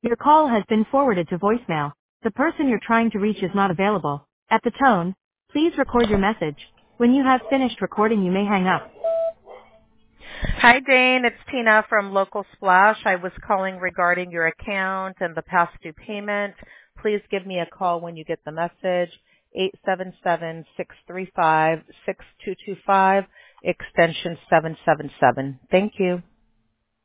Your call has been forwarded to voicemail. The person you're trying to reach is not available. At the tone, please record your message. When you have finished recording, you may hang up. Hi, Dane. It's Tina from Local Splash. I was calling regarding your account and the past due payment. Please give me a call when you get the message. 877-635-6225, extension 777. Thank you.